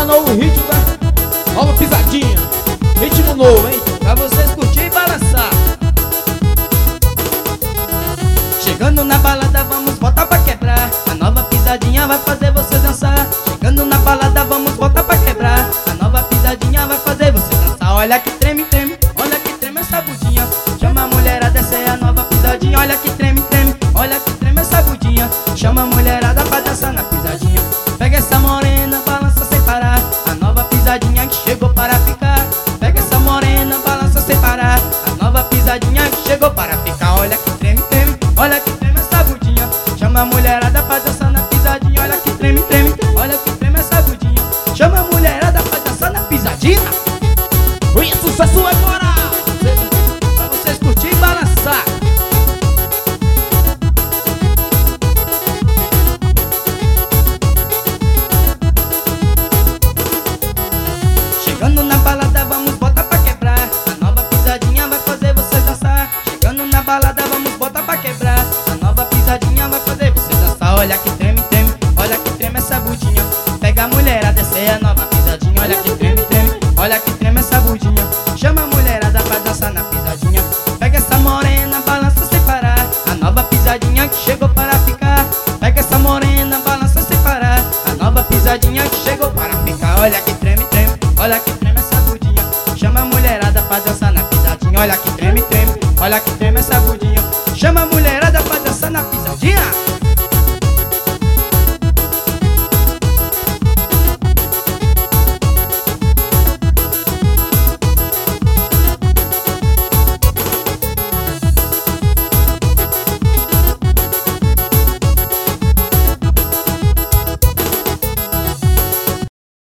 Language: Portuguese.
novo ritmo da nova pisadinha. Ritmo novo, hein? Pra vocês curtir e balançar. Chegando na balada, vamos botar pra quebrar. A nova pisadinha vai fazer você dançar. Chegando na balada, vamos botar pra quebrar. A nova pisadinha vai fazer você dançar. Olha que treme, treme, olha que treme essa budinha. Chama a mulherada, essa é a nova pisadinha. Olha que treme, treme, olha que treme essa budinha. Chama a mulherada pra dançar na pisadinha. Pega essa morena, balança sem parar. A nova pisadinha que chegou para ficar. Pega essa morena, balança sem parar. A nova pisadinha que chegou para ficar. Olha que treme, treme, olha que treme essa budinha. Chama a mulherada pra dançar na pisadinha. Olha que treme, treme, olha que treme essa budinha. Chama a mulherada pra dançar na pisadinha. Oi, sucesso agora! Pra vocês curtir e balançar. Chegando na balada, vamos botar pra quebrar. A nova pisadinha vai fazer você dançar. Chegando na balada, vamos botar pra quebrar. A nova pisadinha vai fazer você dançar. Olha que treme, treme, olha que treme essa budinha. Pega a mulherada, essa é a nova pisadinha. Olha que treme, treme, olha que treme essa budinha. Chama a mulherada pra dançar na pisadinha. Pega essa morena, balança sem parar. A nova pisadinha que chegou para ficar. Pega essa morena, balança sem parar. A nova pisadinha que chegou para ficar. Olha que treme, treme, olha que treme essa budinha. Chama a mulherada pra dançar na pisadinha. Olha que treme, treme, olha que treme essa budinha. Chama a mulherada pra dançar na pisadinha.